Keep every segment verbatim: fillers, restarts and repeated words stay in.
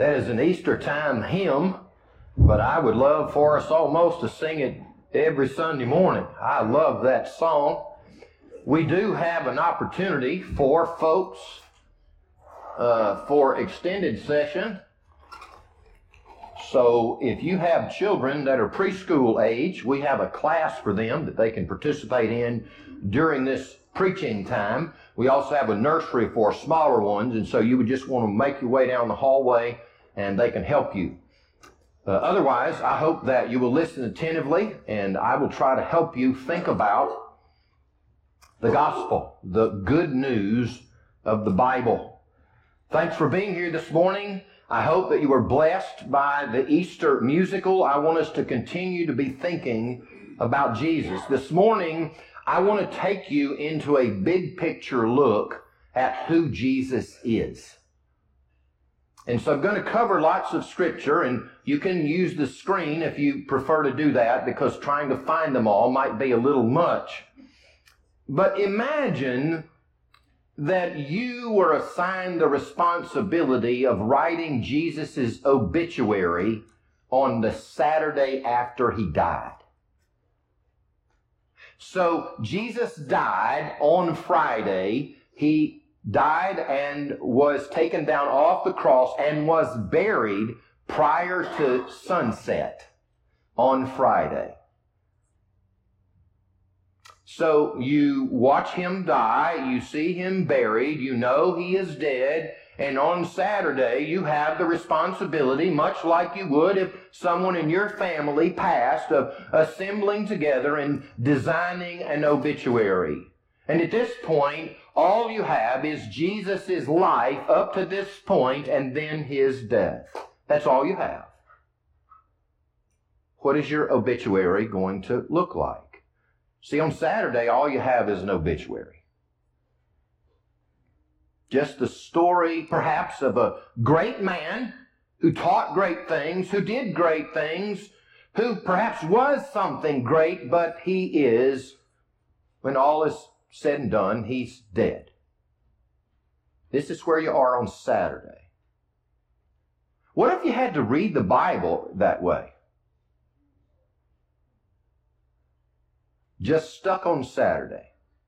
That is an Easter time hymn, but I would love for us almost to sing it every Sunday morning. I love that song. We do have an opportunity for folks uh, for extended session. So if you have children that are preschool age, we have a class for them that they can participate in during this preaching time. We also have a nursery for smaller ones, and so you would just want to make your way down the hallway and they can help you. Uh, otherwise, I hope that you will listen attentively, and I will try to help you think about the gospel, the good news of the Bible. Thanks for being here this morning. I hope that you were blessed by the Easter musical. I want us to continue to be thinking about Jesus. This morning, I want to take you into a big picture look at who Jesus is. And so I'm going to cover lots of scripture, and you can use the screen if you prefer to do that, because trying to find them all might be a little much. But imagine that you were assigned the responsibility of writing Jesus' obituary on the Saturday after he died. So Jesus died on Friday. He died and was taken down off the cross and was buried prior to sunset on Friday. So you watch him die, you see him buried, you know he is dead, and on Saturday you have the responsibility, much like you would if someone in your family passed, of assembling together and designing an obituary. And at this point, all you have is Jesus' life up to this point and then his death. That's all you have. What is your obituary going to look like? See, on Saturday, all you have is an obituary. Just the story, perhaps, of a great man who taught great things, who did great things, who perhaps was something great, but he is, when all is said and done, he's dead. This is where you are on Saturday. What if you had to read the Bible that way? Just stuck on Saturday.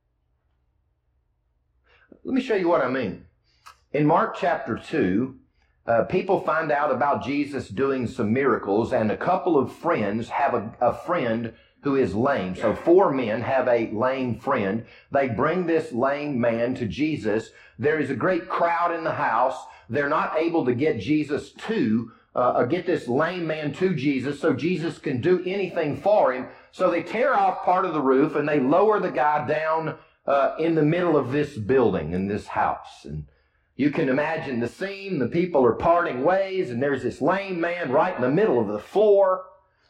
Let me show you what I mean. In Mark chapter two, uh, people find out about Jesus doing some miracles, and a couple of friends have a, a friend who is lame. So four men have a lame friend. They bring this lame man to Jesus. There is a great crowd in the house. They're not able to get Jesus to, uh, get this lame man to Jesus so Jesus can do anything for him. So they tear off part of the roof and they lower the guy down uh, in the middle of this building, in this house. And you can imagine the scene. The people are parting ways, and there's this lame man right in the middle of the floor.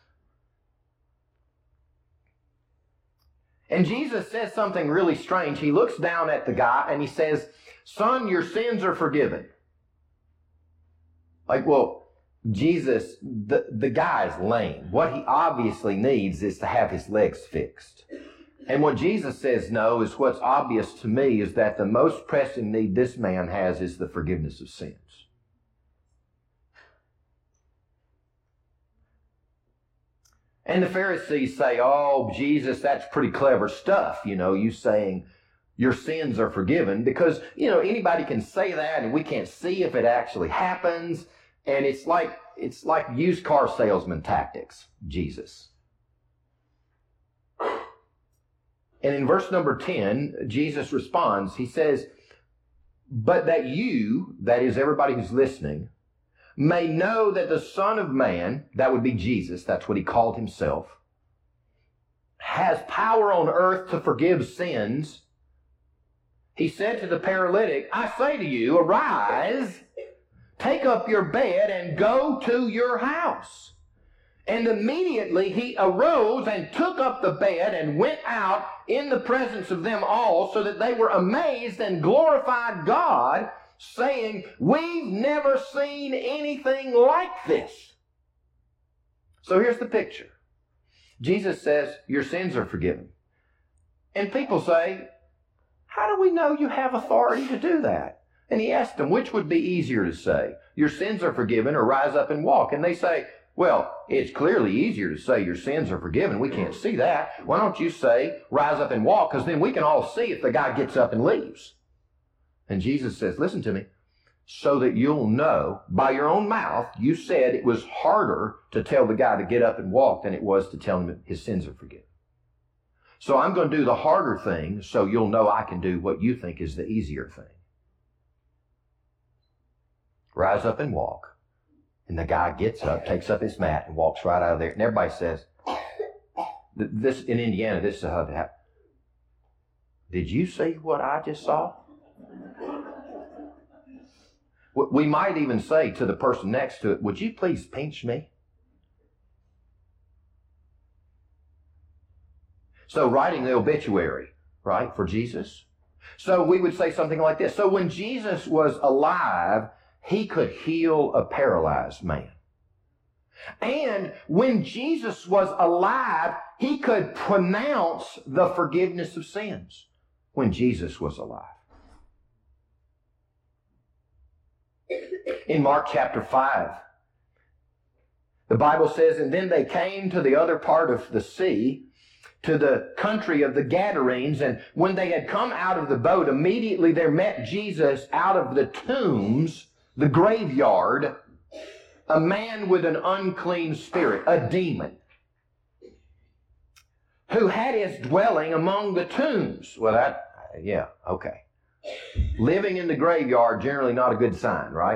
And Jesus says something really strange. He looks down at the guy and he says, "Son, your sins are forgiven." Like, well, Jesus, the, the guy is lame. What he obviously needs is to have his legs fixed. And what Jesus says, no, is what's obvious to me is that the most pressing need this man has is the forgiveness of sins. And the Pharisees say, "Oh, Jesus, that's pretty clever stuff. You know, you saying your sins are forgiven," because, you know, anybody can say that and we can't see if it actually happens. And it's like, it's like used car salesman tactics, Jesus. And in verse number ten, Jesus responds. He says, "But that you," that is everybody who's listening, "may know that the Son of Man," that would be Jesus, that's what he called himself, "has power on earth to forgive sins." He said to the paralytic, "I say to you, arise, take up your bed and go to your house." And immediately he arose and took up the bed and went out in the presence of them all, so that they were amazed and glorified God, saying, "We've never seen anything like this." So here's the picture. Jesus says, your sins are forgiven. And people say, "How do we know you have authority to do that?" And he asked them, which would be easier to say, your sins are forgiven, or rise up and walk? And they say, well, it's clearly easier to say your sins are forgiven. We can't see that. Why don't you say, rise up and walk? Because then we can all see if the guy gets up and leaves. And Jesus says, listen to me, so that you'll know by your own mouth, you said it was harder to tell the guy to get up and walk than it was to tell him that his sins are forgiven. So I'm going to do the harder thing so you'll know I can do what you think is the easier thing. Rise up and walk. And the guy gets up, takes up his mat, and walks right out of there. And everybody says, this in Indiana, this is how it happened. Did you see what I just saw? We might even say to the person next to it, would you please pinch me? So writing the obituary, right, for Jesus. So we would say something like this. So when Jesus was alive, he could heal a paralyzed man. And when Jesus was alive, he could pronounce the forgiveness of sins when Jesus was alive. In Mark chapter five, the Bible says, and then they came to the other part of the sea, to the country of the Gadarenes, and when they had come out of the boat, immediately there met Jesus out of the tombs, the graveyard, a man with an unclean spirit, a demon, who had his dwelling among the tombs. Well, that, yeah, okay. Living in the graveyard, generally not a good sign, right?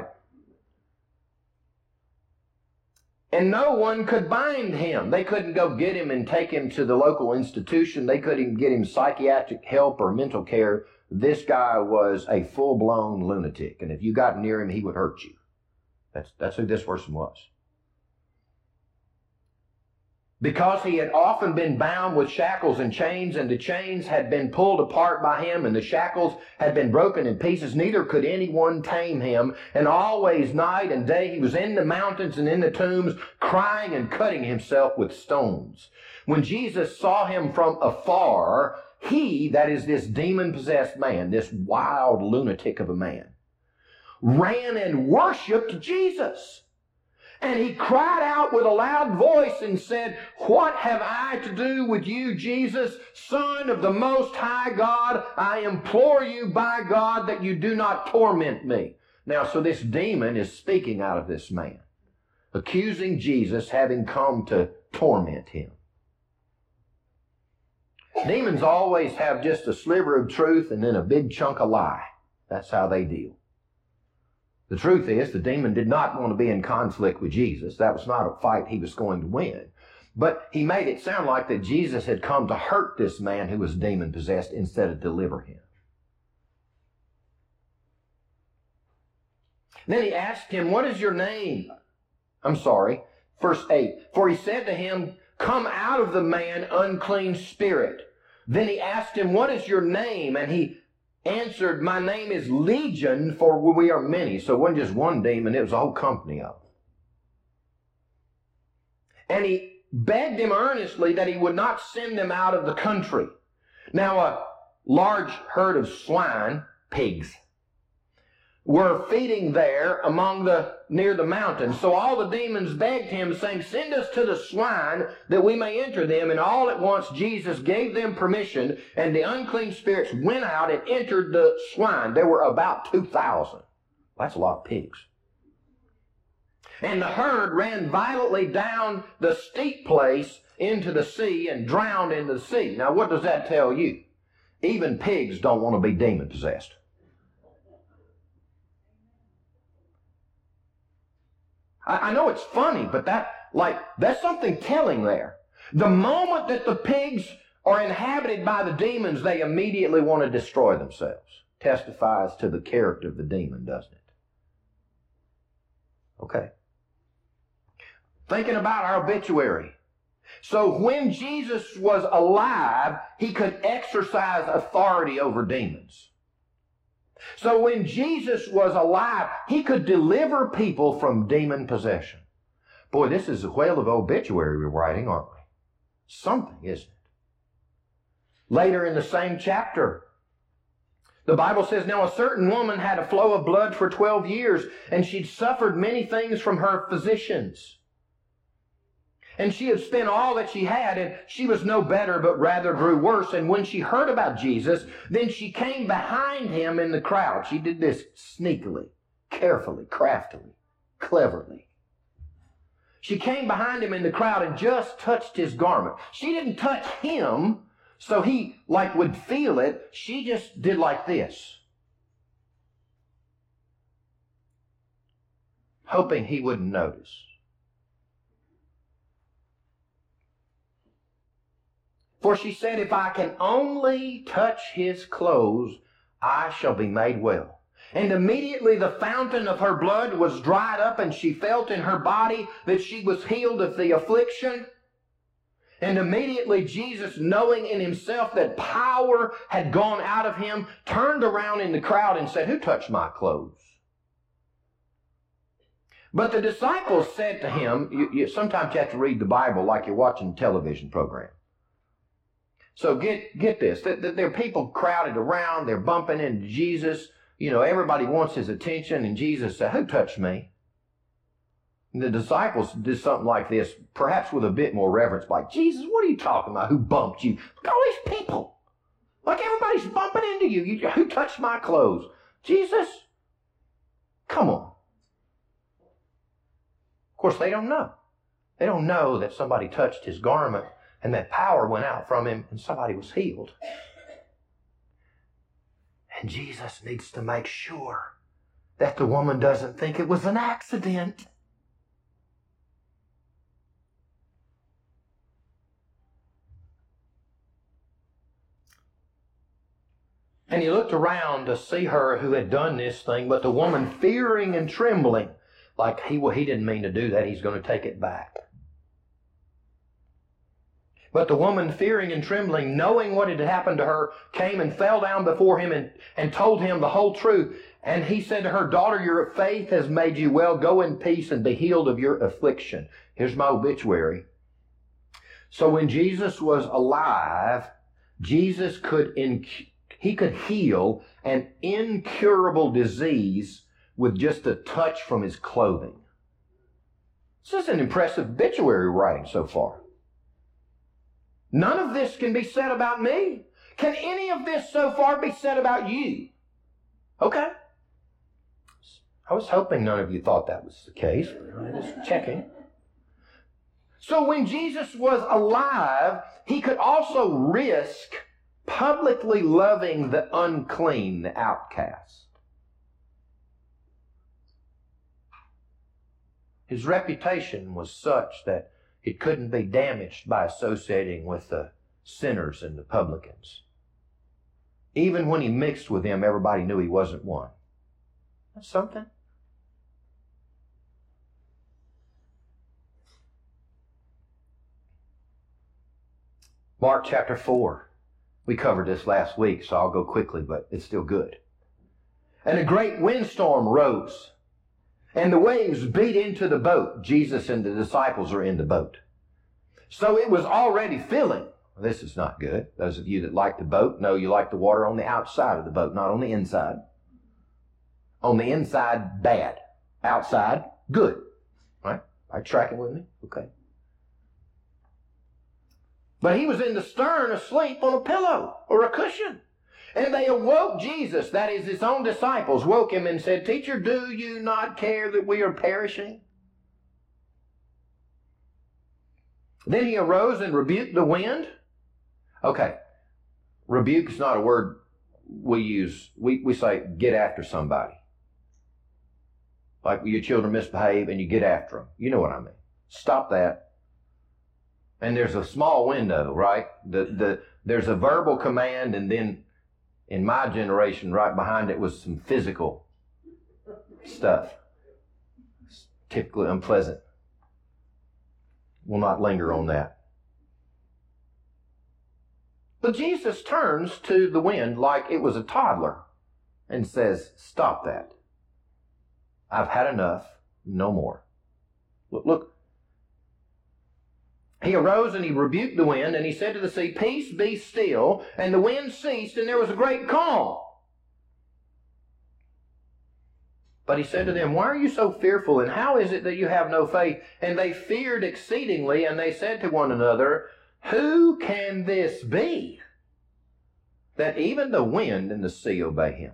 And no one could bind him. They couldn't go get him and take him to the local institution. They couldn't get him psychiatric help or mental care. This guy was a full-blown lunatic. And if you got near him, he would hurt you. That's, that's who this person was. Because he had often been bound with shackles and chains, and the chains had been pulled apart by him, and the shackles had been broken in pieces, neither could anyone tame him. And always, night and day, he was in the mountains and in the tombs, crying and cutting himself with stones. When Jesus saw him from afar, he, that is this demon-possessed man, this wild lunatic of a man, ran and worshiped Jesus. And he cried out with a loud voice and said, what have I to do with you, Jesus, Son of the Most High God? I implore you by God that you do not torment me. Now, so this demon is speaking out of this man, accusing Jesus having come to torment him. Demons always have just a sliver of truth and then a big chunk of lie. That's how they deal. The truth is, the demon did not want to be in conflict with Jesus. That was not a fight he was going to win. But he made it sound like that Jesus had come to hurt this man who was demon-possessed instead of deliver him. Then he asked him, what is your name? I'm sorry, verse eight. For he said to him, come out of the man, unclean spirit. Then he asked him, what is your name? And he answered, my name is Legion, for we are many. So it wasn't just one demon, it was a whole company of them. And he begged him earnestly that he would not send them out of the country. Now a large herd of swine, pigs, were feeding there among the, near the mountains. So all the demons begged him, saying, send us to the swine that we may enter them. And all at once Jesus gave them permission, and the unclean spirits went out and entered the swine. There were about two thousand. That's a lot of pigs. And the herd ran violently down the steep place into the sea and drowned in the sea. Now what does that tell you? Even pigs don't want to be demon-possessed. I know it's funny, but that, like, that's something telling there. The moment that the pigs are inhabited by the demons, they immediately want to destroy themselves. Testifies to the character of the demon, doesn't it? Okay. Thinking about our obituary. So when Jesus was alive, he could exercise authority over demons. So when Jesus was alive, he could deliver people from demon possession. Boy, this is a whale of obituary we're writing, aren't we? Something, isn't it? Later in the same chapter, The Bible says, now a certain woman had a flow of blood for twelve years, and she'd suffered many things from her physicians. And she had spent all that she had, and she was no better, but rather grew worse. And when she heard about Jesus, then she came behind him in the crowd. She did this sneakily, carefully, craftily, cleverly. She came behind him in the crowd and just touched his garment. She didn't touch him so he like would feel it. She just did like this, hoping he wouldn't notice. For she said, if I can only touch his clothes, I shall be made well. And immediately the fountain of her blood was dried up, and she felt in her body that she was healed of the affliction. And immediately Jesus, knowing in himself that power had gone out of him, turned around in the crowd and said, who touched my clothes? But the disciples said to him, you, you, sometimes you have to read the Bible like you're watching a television program. So get, get this, there are people crowded around, they're bumping into Jesus. You know, everybody wants his attention, and Jesus said, who touched me? And the disciples did something like this, perhaps with a bit more reverence, like, Jesus, what are you talking about? Who bumped you? Look at all these people. Like everybody's bumping into you. you. Who touched my clothes? Jesus? Come on. Of course, they don't know. They don't know that somebody touched his garment and that power went out from him and somebody was healed. And Jesus needs to make sure that the woman doesn't think it was an accident. And he looked around to see her who had done this thing, but the woman fearing and trembling, like he, well, he didn't mean to do that, he's going to take it back. But the woman, fearing and trembling, knowing what had happened to her, came and fell down before him and, and told him the whole truth. And he said to her, daughter, your faith has made you well. Go in peace and be healed of your affliction. Here's my obituary. So when Jesus was alive, Jesus could, in, he could heal an incurable disease with just a touch from his clothing. This is an impressive obituary writing so far. None of this can be said about me. Can any of this so far be said about you? Okay. I was hoping none of you thought that was the case, but I'm just checking. So when Jesus was alive, he could also risk publicly loving the unclean, the outcast. His reputation was such that it couldn't be damaged by associating with the sinners and the publicans. Even when he mixed with them, everybody knew he wasn't one. That's something. Mark chapter four. We covered this last week, so I'll go quickly, but it's still good. And a great windstorm rose, and the waves beat into the boat. Jesus and the disciples are in the boat. So it was already filling. This is not good. Those of you that like the boat know you like the water on the outside of the boat, not on the inside. On the inside, bad. Outside, good. Right? Are you tracking with me? Okay. But he was in the stern asleep on a pillow or a cushion. And they awoke Jesus, that is his own disciples, woke him and said, Teacher, do you not care that we are perishing? Then he arose and rebuked the wind. Okay, rebuke is not a word we use. We, we say get after somebody. Like your children misbehave and you get after them. You know what I mean. Stop that. And there's a small window, right? The, the, there's a verbal command, and then in my generation, right behind it was some physical stuff. It's typically unpleasant. We'll not linger on that. But Jesus turns to the wind like it was a toddler and says, stop that. I've had enough. No more. Look, look. He arose and he rebuked the wind, and he said to the sea, Peace, be still. And the wind ceased, and there was a great calm. But he said to them, why are you so fearful, and how is it that you have no faith? And they feared exceedingly, and they said to one another, who can this be, that even the wind and the sea obey him?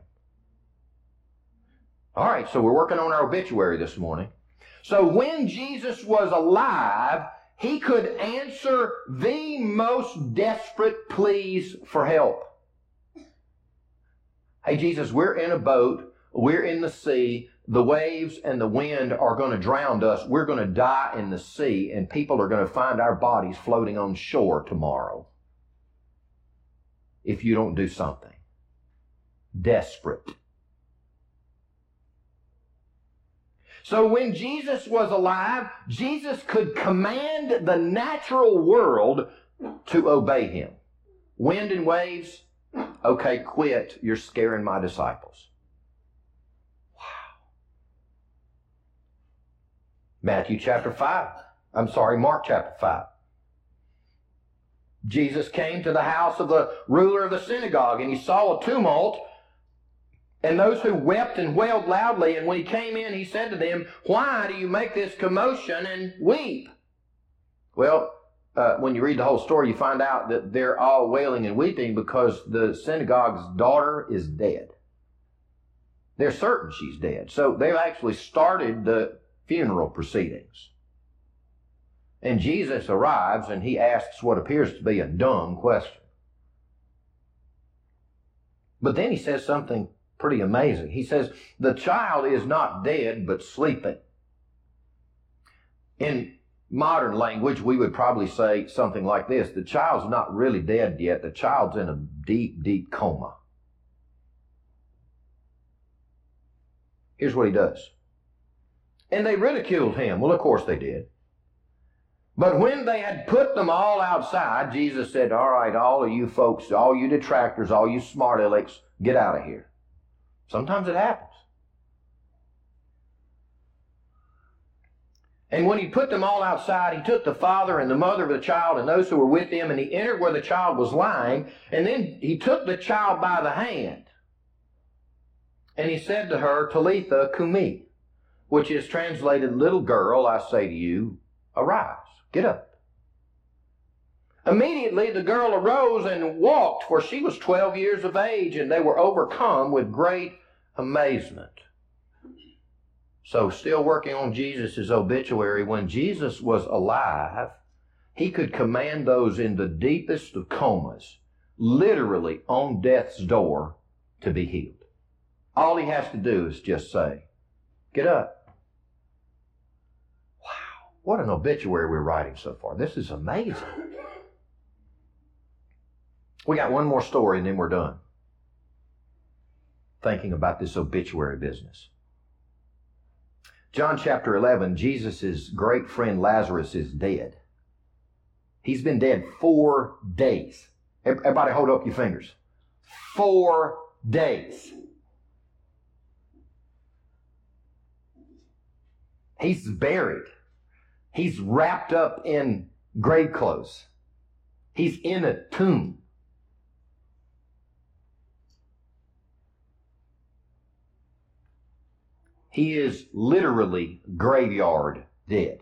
All right, so we're working on our obituary this morning. So when Jesus was alive, he could answer the most desperate pleas for help. Hey, Jesus, we're in a boat. We're in the sea. The waves and the wind are going to drown us. We're going to die in the sea, and people are going to find our bodies floating on shore tomorrow if you don't do something. Desperate. So when Jesus was alive, Jesus could command the natural world to obey him. Wind and waves, okay, quit. You're scaring my disciples. Wow. Matthew chapter five. I'm sorry, Mark chapter five. Jesus came to the house of the ruler of the synagogue, and he saw a tumult, and those who wept and wailed loudly. And when he came in, he said to them, why do you make this commotion and weep? Well, uh, when you read the whole story, you find out that they're all wailing and weeping because the synagogue's daughter is dead. They're certain she's dead. So they've actually started the funeral proceedings. And Jesus arrives, and he asks what appears to be a dumb question. But then he says something pretty amazing. He says, the child is not dead, but sleeping. In modern language, we would probably say something like this. The child's not really dead yet. The child's in a deep, deep coma. Here's what he does. And they ridiculed him. Well, of course they did. But when they had put them all outside, Jesus said, all right, all of you folks, all you detractors, all you smart alecks, get out of here. Sometimes it happens. And when he put them all outside, he took the father and the mother of the child and those who were with him, and he entered where the child was lying, and then he took the child by the hand. And he said to her, Talitha Kumi, which is translated, little girl, I say to you, arise, get up. Immediately the girl arose and walked, for she was twelve years of age, and they were overcome with great amazement. So still working on Jesus' obituary, when Jesus was alive, he could command those in the deepest of comas, literally on death's door, to be healed. All he has to do is just say, get up. Wow, what an obituary we're writing so far. This is amazing. We got one more story and then we're done. Thinking about this obituary business. John chapter eleven, Jesus' great friend Lazarus is dead. He's been dead four days. Everybody hold up your fingers. Four days. He's buried. He's wrapped up in grave clothes. He's in a tomb. He is literally graveyard dead.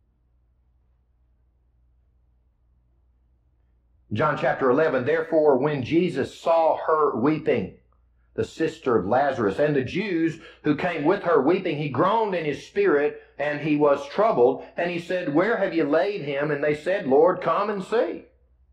John chapter eleven, therefore when Jesus saw her weeping, the sister of Lazarus, and the Jews who came with her weeping, he groaned in his spirit, and he was troubled. And he said, where have you laid him? And they said, Lord, come and see.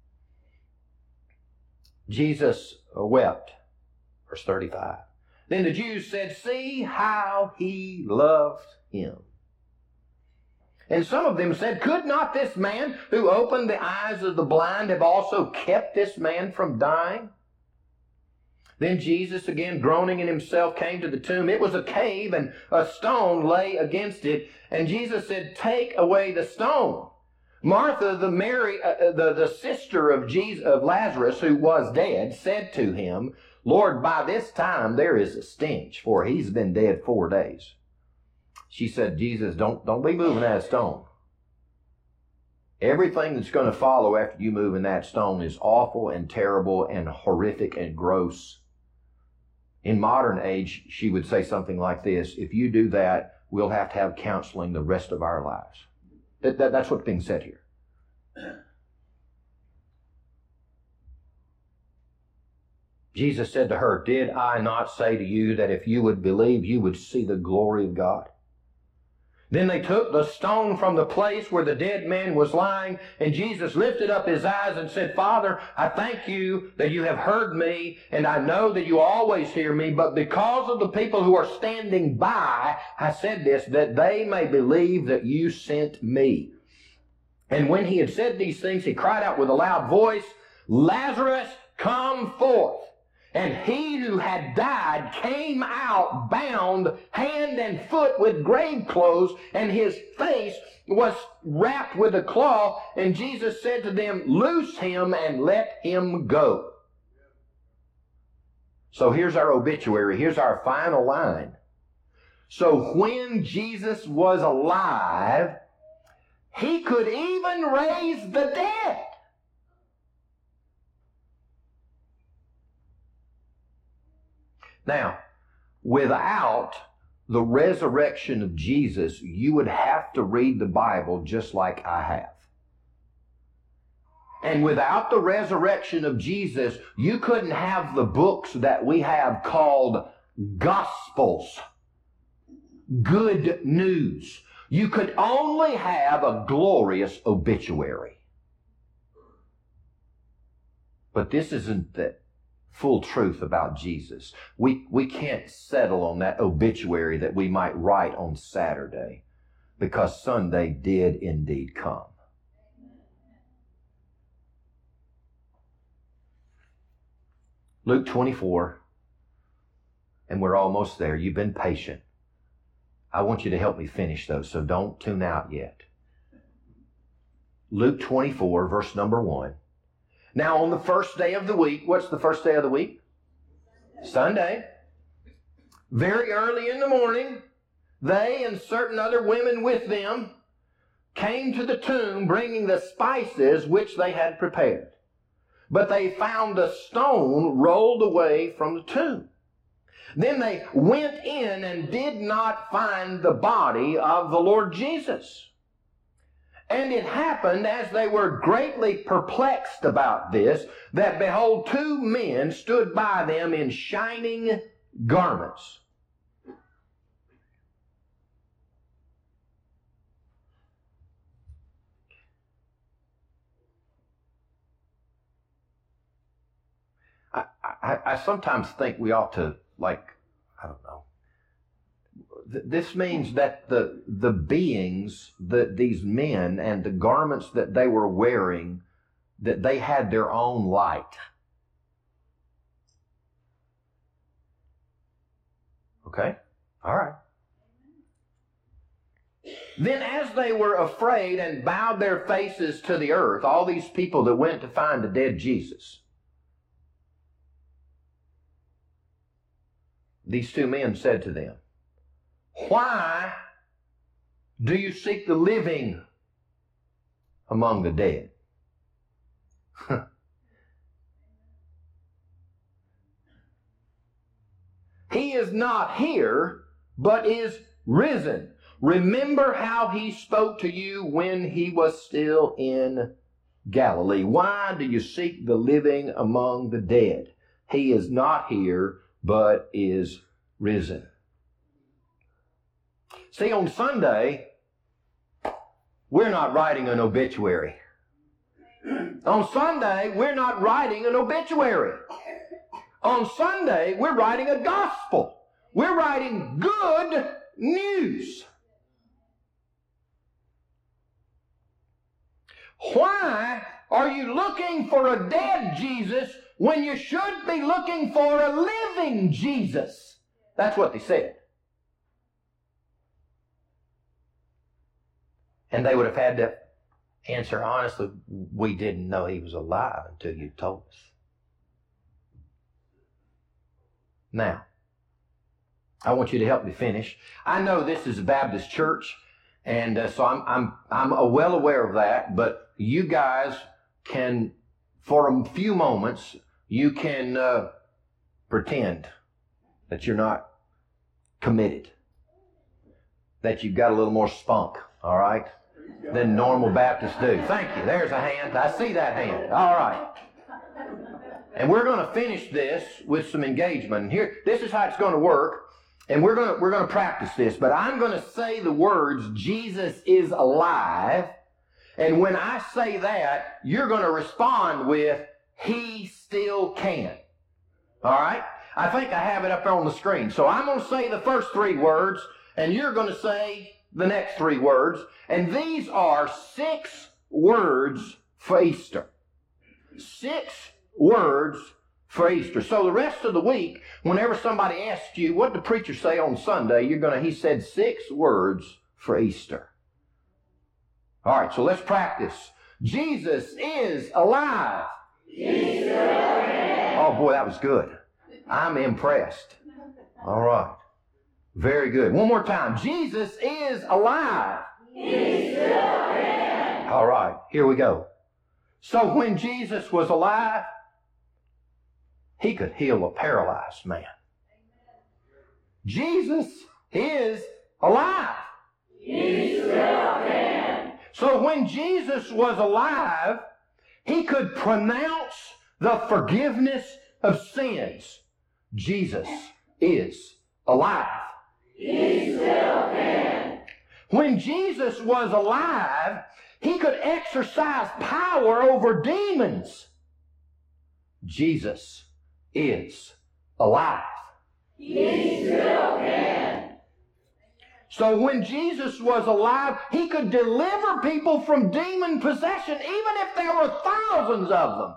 Jesus wept. Verse thirty-five. Then the Jews said, see how he loved him. And some of them said, could not this man who opened the eyes of the blind have also kept this man from dying? Then Jesus, again groaning in himself, came to the tomb. It was a cave, and a stone lay against it. And Jesus said, take away the stone. Martha, the Mary, uh, the, the sister of Jesus, of Lazarus, who was dead, said to him, Lord, by this time there is a stench, for he's been dead four days. She said, Jesus, don't, don't be moving that stone. Everything that's going to follow after you moving that stone is awful and terrible and horrific and gross. In modern age, she would say something like this: if you do that, we'll have to have counseling the rest of our lives. That, that, that's what's being said here. Jesus said to her, "Did I not say to you that if you would believe, you would see the glory of God?" Then they took the stone from the place where the dead man was lying, and Jesus lifted up his eyes and said, "Father, I thank you that you have heard me, and I know that you always hear me, but because of the people who are standing by, I said this, that they may believe that you sent me." And when he had said these things, he cried out with a loud voice, "Lazarus, come forth." And he who had died came out bound hand and foot with grave clothes, and his face was wrapped with a cloth. And Jesus said to them, "Loose him and let him go." So here's our obituary. Here's our final line. So when Jesus was alive, he could even raise the dead. Now, without the resurrection of Jesus, you would have to read the Bible just like I have. And without the resurrection of Jesus, you couldn't have the books that we have called Gospels, good news. You could only have a glorious obituary. But this isn't the full truth about Jesus. We, we can't settle on that obituary that we might write on Saturday, because Sunday did indeed come. Luke twenty-four, and we're almost there. You've been patient. I want you to help me finish though, so don't tune out yet. Luke twenty-four, verse number one. Now on the first day of the week, what's the first day of the week? Sunday. Very early in the morning, they and certain other women with them came to the tomb bringing the spices which they had prepared. But they found the stone rolled away from the tomb. Then they went in and did not find the body of the Lord Jesus. And it happened, as they were greatly perplexed about this, that behold, two men stood by them in shining garments. I, I, I sometimes think we ought to, like, I don't know. This means that the the beings, that these men and the garments that they were wearing, that they had their own light. Okay? All right. Then as they were afraid and bowed their faces to the earth, all these people that went to find the dead Jesus, these two men said to them, "Why do you seek the living among the dead?" He is not here, but is risen. Remember how he spoke to you when he was still in Galilee. Why do you seek the living among the dead? He is not here, but is risen. See, on Sunday, we're not writing an obituary. On Sunday, we're not writing an obituary. On Sunday, we're writing a gospel. We're writing good news. Why are you looking for a dead Jesus when you should be looking for a living Jesus? That's what they said. And they would have had to answer honestly, we didn't know he was alive until you told us. Now, I want you to help me finish. I know this is a Baptist church, and uh, so I'm I'm I'm well aware of that. But you guys can, for a few moments, you can uh, pretend that you're not committed, that you've got a little more spunk, all right, than normal Baptists do. Thank you. There's a hand. I see that hand. All right. And we're going to finish this with some engagement. Here, this is how it's going to work. And we're going to, we're going to practice this. But I'm going to say the words, Jesus is alive. And when I say that, you're going to respond with, He still can. All right? I think I have it up on the screen. So I'm going to say the first three words, and you're going to say the next three words. And these are six words for Easter. Six words for Easter. So the rest of the week, whenever somebody asks you, what did the preacher say on Sunday? You're going to, he said six words for Easter. All right, so let's practice. Jesus is alive. Jesus. Oh boy, that was good. I'm impressed. All right. Very good. One more time. Jesus is alive. He still can. All right, here we go. So when Jesus was alive, He could heal a paralyzed man. Jesus is alive. He still can. So when Jesus was alive, He could pronounce the forgiveness of sins. Jesus is alive. He still can. When Jesus was alive, He could exercise power over demons. Jesus is alive. He still can. So when Jesus was alive, He could deliver people from demon possession, even if there were thousands of them.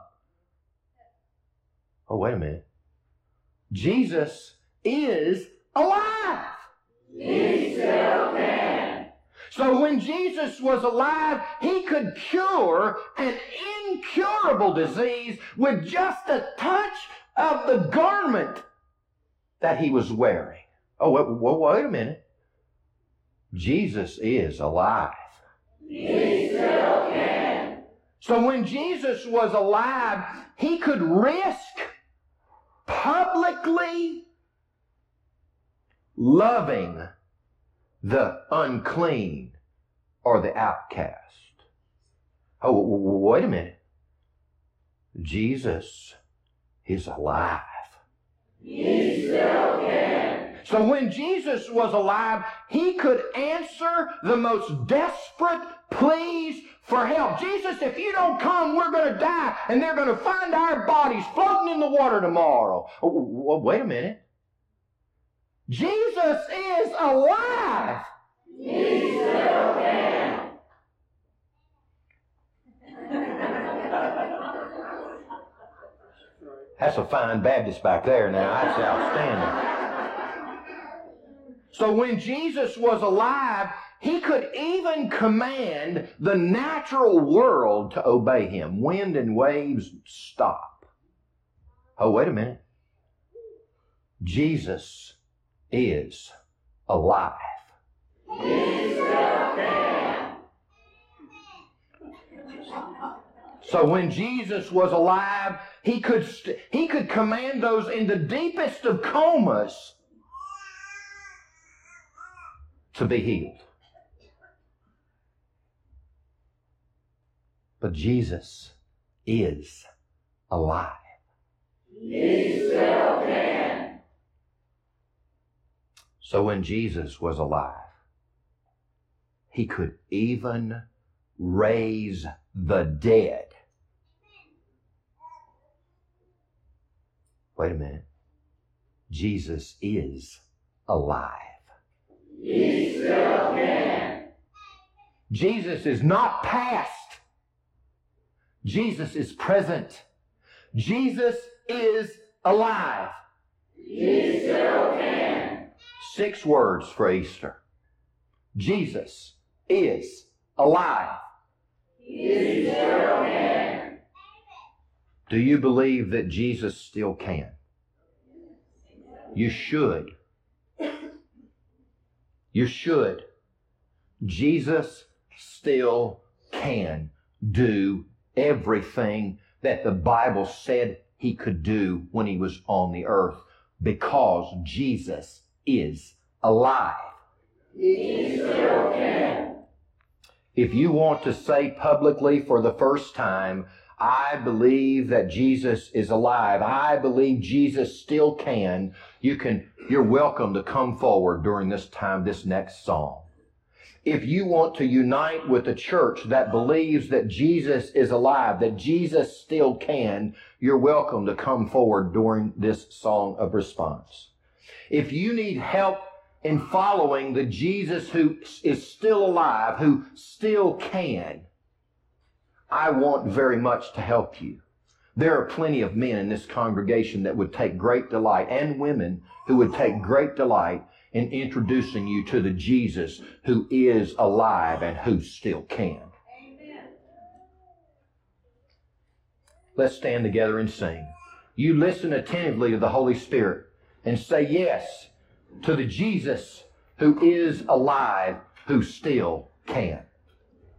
Oh, wait a minute. Jesus is alive. He still can. So when Jesus was alive, He could cure an incurable disease with just a touch of the garment that He was wearing. Oh, wait, wait, wait a minute. Jesus is alive. He still can. So when Jesus was alive, He could risk publicly loving the unclean or the outcast. Oh, wait a minute. Jesus is alive. He still can. So when Jesus was alive, He could answer the most desperate pleas for help. Jesus, if you don't come, we're going to die, and they're going to find our bodies floating in the water tomorrow. Oh, wait a minute. Jesus is alive. He still can. That's a fine Baptist back there now. That's outstanding. So when Jesus was alive, He could even command the natural world to obey Him. Wind and waves stop. Oh, wait a minute. Jesus is alive. He still can. So when Jesus was alive, he could st- he could command those in the deepest of comas to be healed. But Jesus is alive. He still can. So when Jesus was alive, He could even raise the dead. Wait a minute. Jesus is alive. He still can. Jesus is not past. Jesus is present. Jesus is alive. He still can. Six words for Easter. Jesus is alive. He still can. Do you believe that Jesus still can? You should. You should. Jesus still can do everything that the Bible said He could do when He was on the earth. because Jesus is alive. He still can. If you want to say publicly for the first time, I believe that Jesus is alive, I believe Jesus still can, you can, you're welcome to come forward during this time, this next song. If you want to unite with a church that believes that Jesus is alive, that Jesus still can, you're welcome to come forward during this song of response. If you need help in following the Jesus who is still alive, who still can, I want very much to help you. There are plenty of men in this congregation that would take great delight, and women who would take great delight in introducing you to the Jesus who is alive and who still can. Amen. Let's stand together and sing. You listen attentively to the Holy Spirit and say yes to the Jesus who is alive, who still can.